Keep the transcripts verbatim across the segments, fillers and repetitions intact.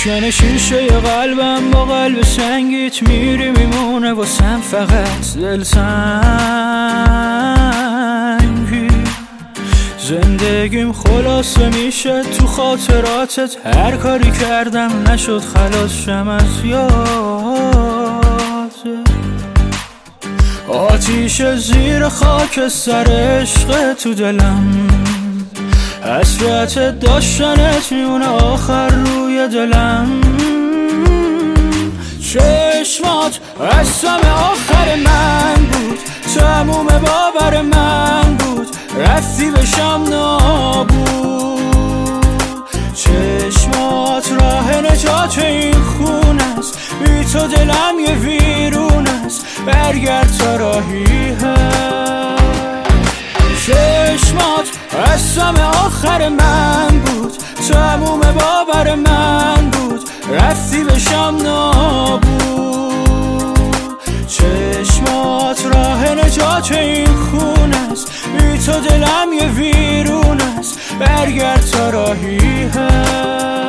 روشن شیشه قلبم با قلب سنگیت میری میمونه واسم فقط دلتنگی. زندگیم خلاصه میشه تو خاطراتت، هر کاری کردم نشد خلاص شم از یادت. آتیش زیر خاک سر عشق تو دلم، حسرت داشتنت میونه آخر روی دلم. چشمات قسم آخر من بود، تموم باور من بود، رفتی بشم نابود. چشمات راه نجات این خون است، بی تو دلم یه ویرون است، برگرد تا راهی هست. چشمات قسم آخر من بود، تموم باور من بود، رفتی بشم نابود. چشمات راه نجات این خون است، بی تو دلم یه ویرون است، برگرد تا راهی هست.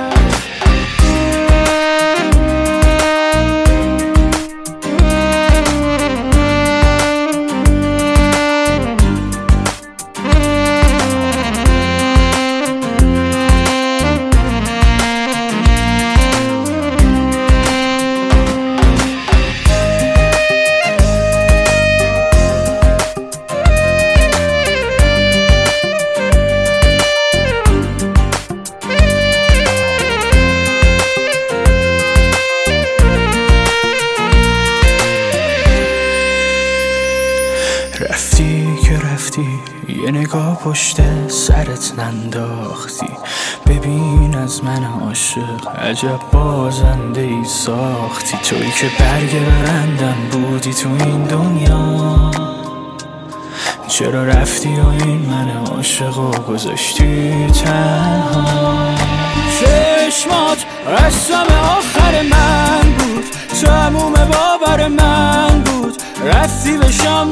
رفتی که رفتی، یه نگاه پشت سرت ننداختی. ببین از من عاشق عجب بازنده ای ساختی. تویی که برگ برندم بودی تو این دنیا، چرا رفتی و این من عاشق و گذاشتی تنها. چشمات قسم آخر من بود، تموم باور من بود، رفتی بشم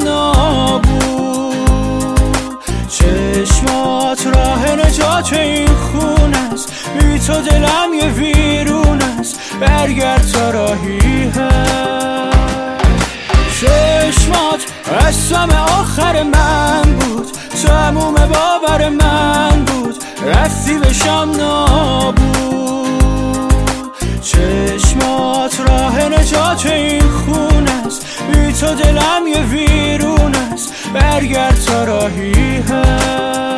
نابود. چشمات راه نجات این خون است، بی تو دلم یه ویرون است، برگرد تا راهی هست. چشمات قسم آخر من بود، تموم باور من بود، رفتی بشم نابود. چشمات راه نجات این خون است، بی تو دلم یه ویرون است، برگرد تا راهی هست.